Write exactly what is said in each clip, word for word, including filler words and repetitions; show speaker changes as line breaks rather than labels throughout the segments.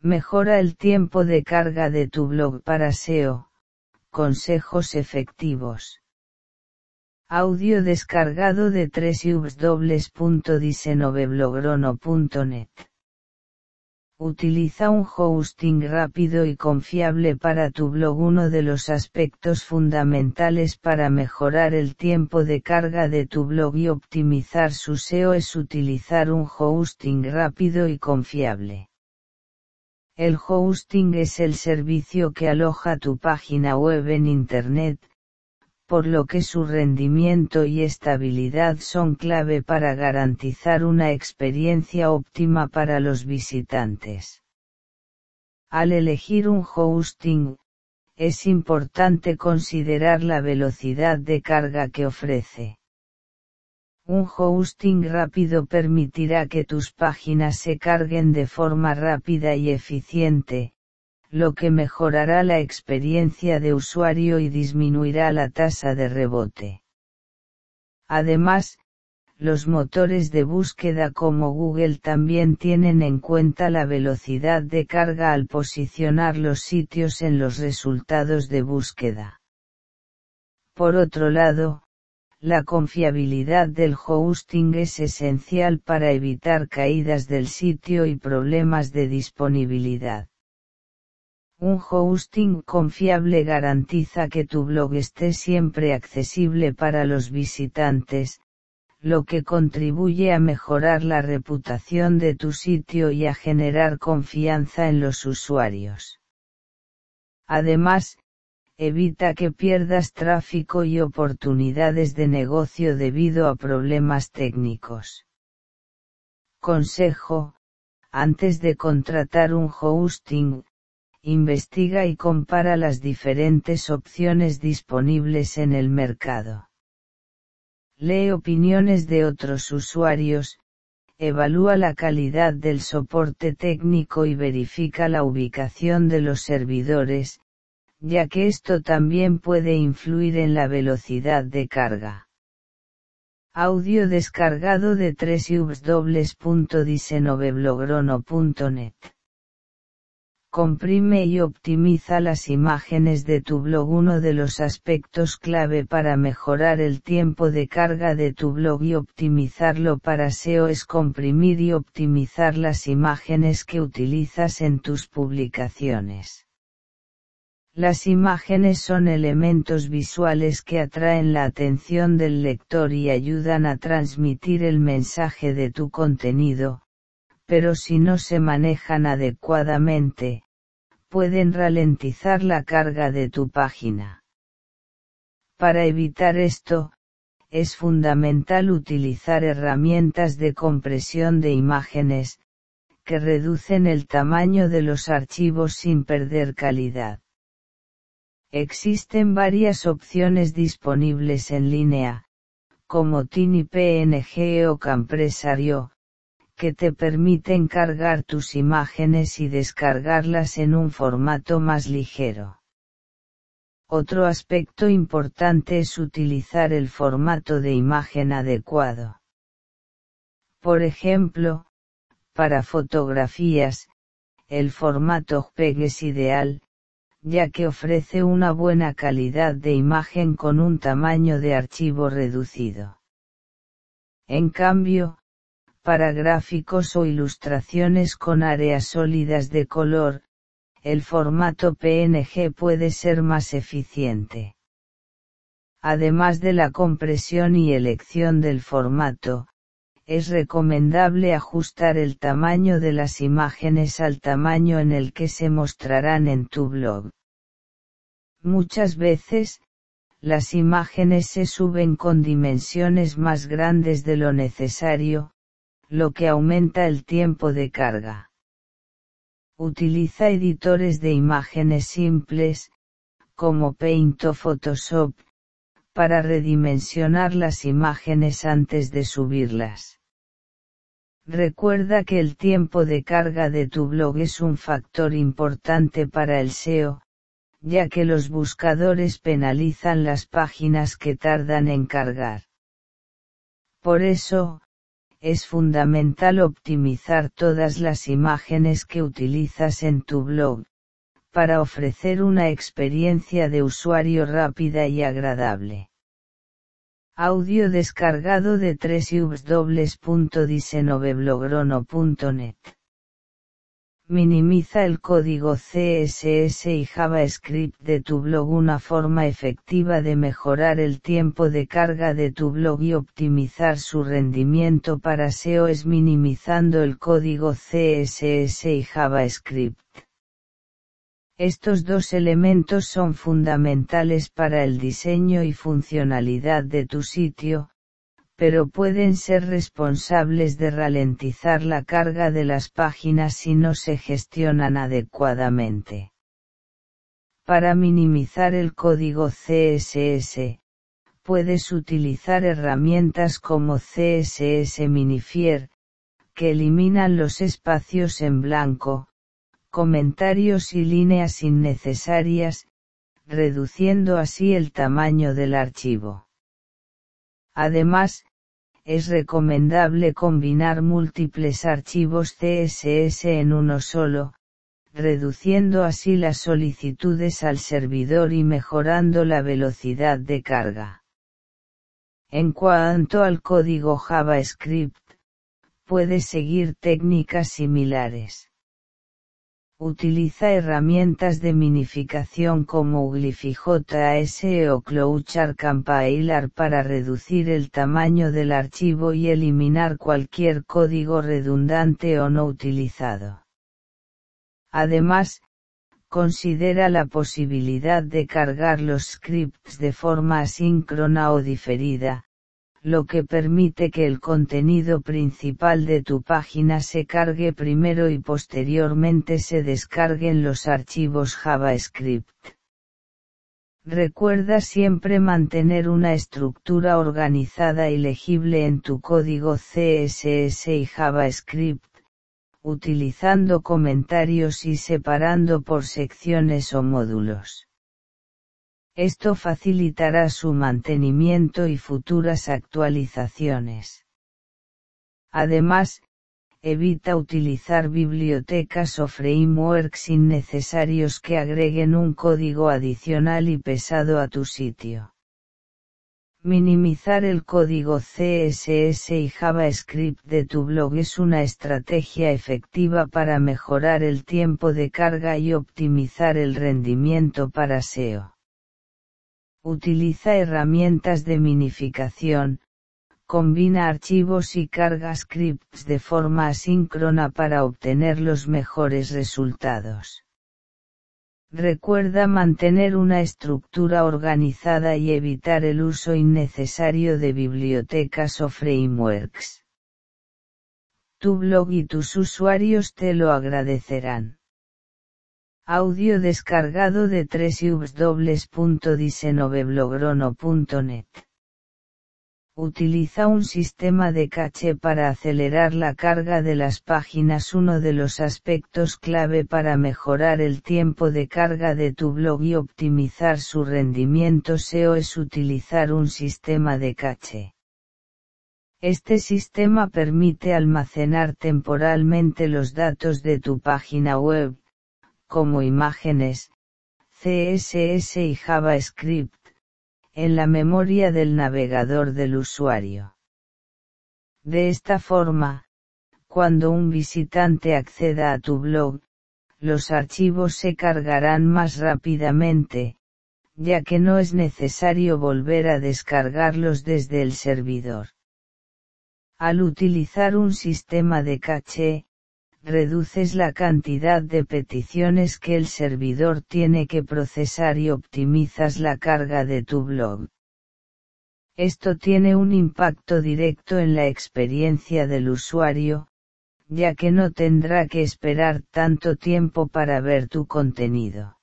Mejora el tiempo de carga de tu blog para S E O. Consejos efectivos. Audio descargado de doble u doble u doble u punto diecinueve punto net. Utiliza un hosting rápido y confiable para tu blog. Uno de los aspectos fundamentales para mejorar el tiempo de carga de tu blog y optimizar su S E O es utilizar un hosting rápido y confiable. El hosting es el servicio que aloja tu página web en Internet, por lo que su rendimiento y estabilidad son clave para garantizar una experiencia óptima para los visitantes. Al elegir un hosting, es importante considerar la velocidad de carga que ofrece. Un hosting rápido permitirá que tus páginas se carguen de forma rápida y eficiente, lo que mejorará la experiencia de usuario y disminuirá la tasa de rebote. Además, los motores de búsqueda como Google también tienen en cuenta la velocidad de carga al posicionar los sitios en los resultados de búsqueda. Por otro lado, la confiabilidad del hosting es esencial para evitar caídas del sitio y problemas de disponibilidad. Un hosting confiable garantiza que tu blog esté siempre accesible para los visitantes, lo que contribuye a mejorar la reputación de tu sitio y a generar confianza en los usuarios. Además, evita que pierdas tráfico y oportunidades de negocio debido a problemas técnicos. Consejo: antes de contratar un hosting, investiga y compara las diferentes opciones disponibles en el mercado. Lee opiniones de otros usuarios, evalúa la calidad del soporte técnico y verifica la ubicación de los servidores, ya que esto también puede influir en la velocidad de carga. Audio descargado de doble u doble u doble u punto diecinueve punto net. Comprime y optimiza las imágenes de tu blog. Uno de los aspectos clave para mejorar el tiempo de carga de tu blog y optimizarlo para S E O es comprimir y optimizar las imágenes que utilizas en tus publicaciones. Las imágenes son elementos visuales que atraen la atención del lector y ayudan a transmitir el mensaje de tu contenido, pero si no se manejan adecuadamente, pueden ralentizar la carga de tu página. Para evitar esto, es fundamental utilizar herramientas de compresión de imágenes, que reducen el tamaño de los archivos sin perder calidad. Existen varias opciones disponibles en línea, como TinyPNG o Compresario, que te permiten cargar tus imágenes y descargarlas en un formato más ligero. Otro aspecto importante es utilizar el formato de imagen adecuado. Por ejemplo, para fotografías, el formato JPEG es ideal, ya que ofrece una buena calidad de imagen con un tamaño de archivo reducido. En cambio, para gráficos o ilustraciones con áreas sólidas de color, el formato P N G puede ser más eficiente. Además de la compresión y elección del formato, es recomendable ajustar el tamaño de las imágenes al tamaño en el que se mostrarán en tu blog. Muchas veces, las imágenes se suben con dimensiones más grandes de lo necesario, lo que aumenta el tiempo de carga. Utiliza editores de imágenes simples, como Paint o Photoshop, para redimensionar las imágenes antes de subirlas. Recuerda que el tiempo de carga de tu blog es un factor importante para el S E O, ya que los buscadores penalizan las páginas que tardan en cargar. Por eso, es fundamental optimizar todas las imágenes que utilizas en tu blog, para ofrecer una experiencia de usuario rápida y agradable. Audio descargado de doble u doble u doble u punto diecinueve punto net. Minimiza el código C S S y JavaScript de tu blog. Una forma efectiva de mejorar el tiempo de carga de tu blog y optimizar su rendimiento para S E O es minimizando el código C S S y JavaScript. Estos dos elementos son fundamentales para el diseño y funcionalidad de tu sitio, pero pueden ser responsables de ralentizar la carga de las páginas si no se gestionan adecuadamente. Para minimizar el código C S S, puedes utilizar herramientas como C S S Minifier, que eliminan los espacios en blanco, comentarios y líneas innecesarias, reduciendo así el tamaño del archivo. Además, es recomendable combinar múltiples archivos C S S en uno solo, reduciendo así las solicitudes al servidor y mejorando la velocidad de carga. En cuanto al código JavaScript, puedes seguir técnicas similares. Utiliza herramientas de minificación como Uglify.js o Clojure Compiler para reducir el tamaño del archivo y eliminar cualquier código redundante o no utilizado. Además, considera la posibilidad de cargar los scripts de forma asíncrona o diferida, lo que permite que el contenido principal de tu página se cargue primero y posteriormente se descarguen los archivos JavaScript. Recuerda siempre mantener una estructura organizada y legible en tu código C S S y JavaScript, utilizando comentarios y separando por secciones o módulos. Esto facilitará su mantenimiento y futuras actualizaciones. Además, evita utilizar bibliotecas o frameworks innecesarios que agreguen un código adicional y pesado a tu sitio. Minimizar el código C S S y JavaScript de tu blog es una estrategia efectiva para mejorar el tiempo de carga y optimizar el rendimiento para S E O. Utiliza herramientas de minificación, combina archivos y carga scripts de forma asíncrona para obtener los mejores resultados. Recuerda mantener una estructura organizada y evitar el uso innecesario de bibliotecas o frameworks. Tu blog y tus usuarios te lo agradecerán. Audio descargado de doble u doble u doble u punto diecinueve punto net. Utiliza un sistema de caché para acelerar la carga de las páginas. Uno de los aspectos clave para mejorar el tiempo de carga de tu blog y optimizar su rendimiento S E O es utilizar un sistema de caché. Este sistema permite almacenar temporalmente los datos de tu página web, como imágenes, C S S y JavaScript, en la memoria del navegador del usuario. De esta forma, cuando un visitante acceda a tu blog, los archivos se cargarán más rápidamente, ya que no es necesario volver a descargarlos desde el servidor. Al utilizar un sistema de caché, reduces la cantidad de peticiones que el servidor tiene que procesar y optimizas la carga de tu blog. Esto tiene un impacto directo en la experiencia del usuario, ya que no tendrá que esperar tanto tiempo para ver tu contenido.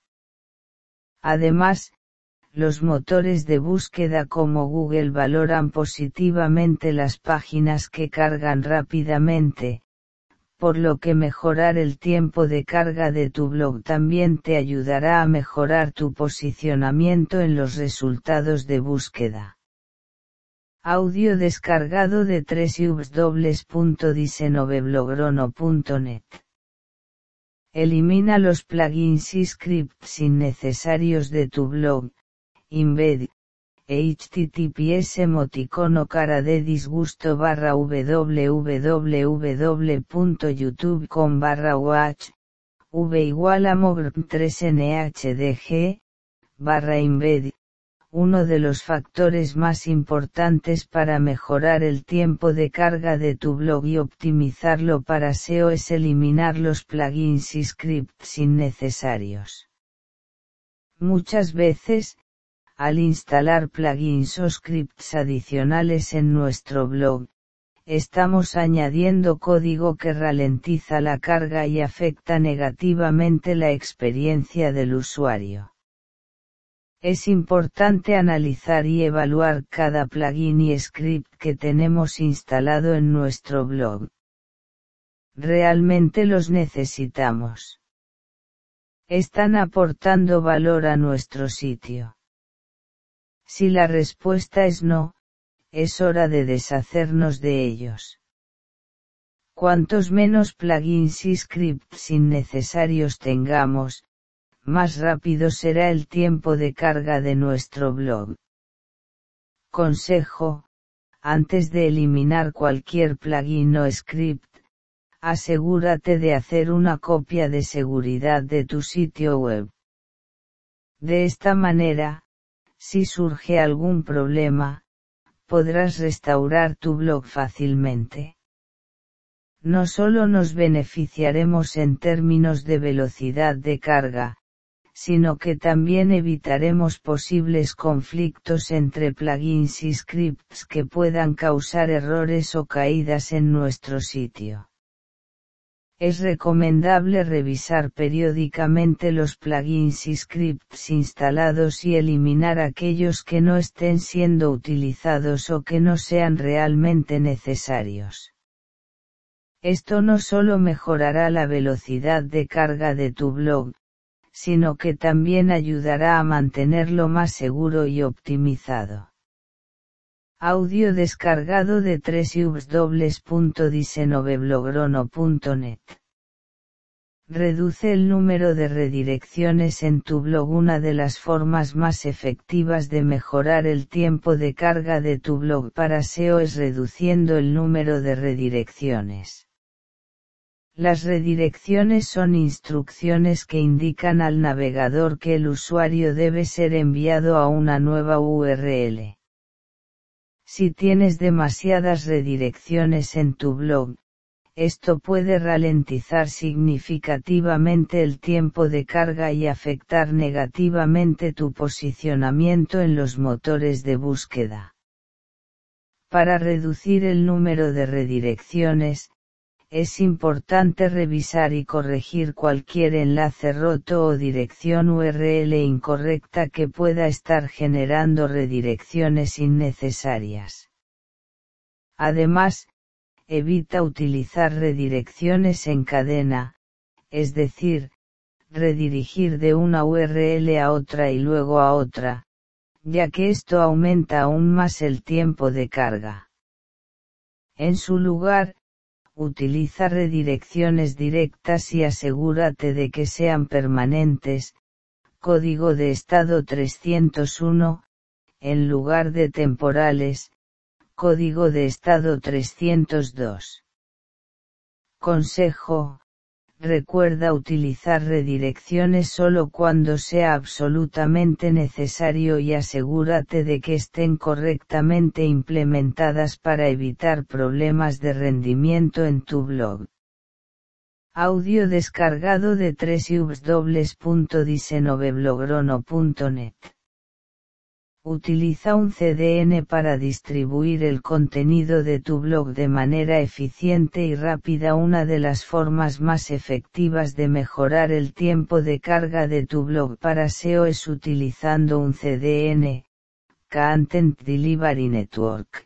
Además, los motores de búsqueda como Google valoran positivamente las páginas que cargan rápidamente, por lo que mejorar el tiempo de carga de tu blog también te ayudará a mejorar tu posicionamiento en los resultados de búsqueda. Audio descargado de w w w punto diecinueve blogrono punto net. Elimina los plugins y scripts innecesarios de tu blog, embed, https emoticono cara de disgusto barra www punto youtube punto com barra watch, v igual a mogr tres nhdg, barra embed. Uno de los factores más importantes para mejorar el tiempo de carga de tu blog y optimizarlo para S E O es eliminar los plugins y scripts innecesarios. Muchas veces, al instalar plugins o scripts adicionales en nuestro blog, estamos añadiendo código que ralentiza la carga y afecta negativamente la experiencia del usuario. Es importante analizar y evaluar cada plugin y script que tenemos instalado en nuestro blog. ¿Realmente los necesitamos? ¿Están aportando valor a nuestro sitio? Si la respuesta es no, es hora de deshacernos de ellos. Cuantos menos plugins y scripts innecesarios tengamos, más rápido será el tiempo de carga de nuestro blog. Consejo: antes de eliminar cualquier plugin o script, asegúrate de hacer una copia de seguridad de tu sitio web. De esta manera, si surge algún problema, podrás restaurar tu blog fácilmente. No solo nos beneficiaremos en términos de velocidad de carga, sino que también evitaremos posibles conflictos entre plugins y scripts que puedan causar errores o caídas en nuestro sitio. Es recomendable revisar periódicamente los plugins y scripts instalados y eliminar aquellos que no estén siendo utilizados o que no sean realmente necesarios. Esto no solo mejorará la velocidad de carga de tu blog, sino que también ayudará a mantenerlo más seguro y optimizado. Audio descargado de w w w punto diecinueve blogrono punto net. Reduce el número de redirecciones en tu blog. Una de las formas más efectivas de mejorar el tiempo de carga de tu blog para S E O es reduciendo el número de redirecciones. Las redirecciones son instrucciones que indican al navegador que el usuario debe ser enviado a una nueva U R L. Si tienes demasiadas redirecciones en tu blog, esto puede ralentizar significativamente el tiempo de carga y afectar negativamente tu posicionamiento en los motores de búsqueda. Para reducir el número de redirecciones, es importante revisar y corregir cualquier enlace roto o dirección U R L incorrecta que pueda estar generando redirecciones innecesarias. Además, evita utilizar redirecciones en cadena, es decir, redirigir de una U R L a otra y luego a otra, ya que esto aumenta aún más el tiempo de carga. En su lugar, utiliza redirecciones directas y asegúrate de que sean permanentes, código de estado trescientos uno, en lugar de temporales, código de estado trescientos dos. Consejo: recuerda utilizar redirecciones solo cuando sea absolutamente necesario y asegúrate de que estén correctamente implementadas para evitar problemas de rendimiento en tu blog. Audio descargado de w w w punto diecinueve blogrono punto net. Utiliza un C D N para distribuir el contenido de tu blog de manera eficiente y rápida. Una de las formas más efectivas de mejorar el tiempo de carga de tu blog para S E O es utilizando un C D N, Content Delivery Network.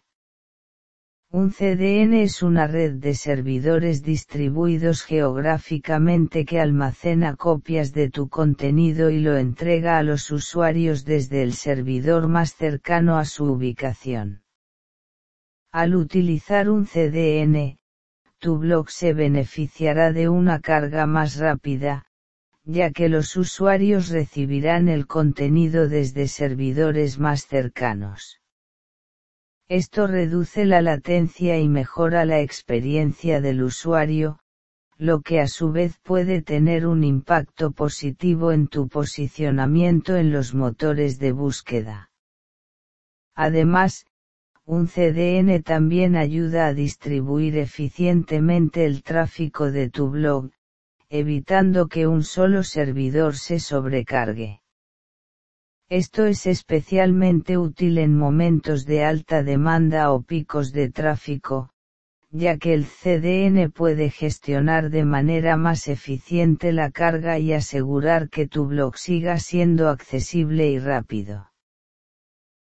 Un C D N es una red de servidores distribuidos geográficamente que almacena copias de tu contenido y lo entrega a los usuarios desde el servidor más cercano a su ubicación. Al utilizar un C D N, tu blog se beneficiará de una carga más rápida, ya que los usuarios recibirán el contenido desde servidores más cercanos. Esto reduce la latencia y mejora la experiencia del usuario, lo que a su vez puede tener un impacto positivo en tu posicionamiento en los motores de búsqueda. Además, un C D N también ayuda a distribuir eficientemente el tráfico de tu blog, evitando que un solo servidor se sobrecargue. Esto es especialmente útil en momentos de alta demanda o picos de tráfico, ya que el C D N puede gestionar de manera más eficiente la carga y asegurar que tu blog siga siendo accesible y rápido.